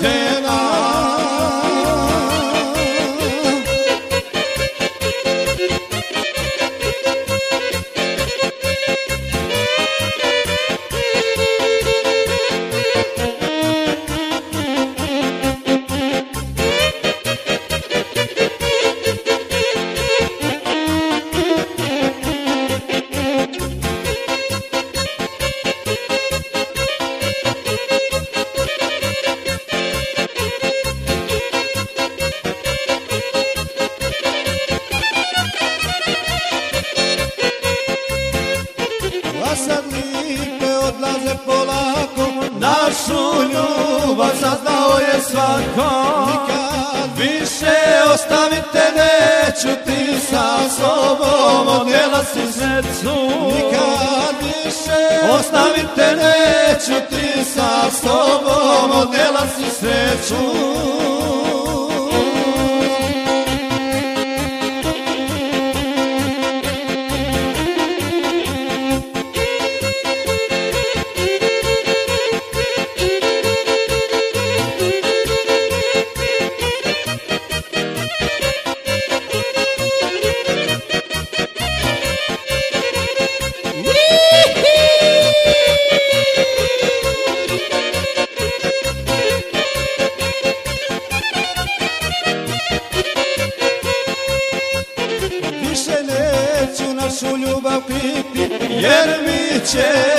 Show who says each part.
Speaker 1: žena. A sad lipe odlaze polako, našu ljubav saznao je svako. Nikad više ostavite, neću ti sa sobom, odnijela si sreću. Nikad više ostavite, neću ti sa sobom, odnijela si sreću. Više neću našu ljubav kriti, jer mi će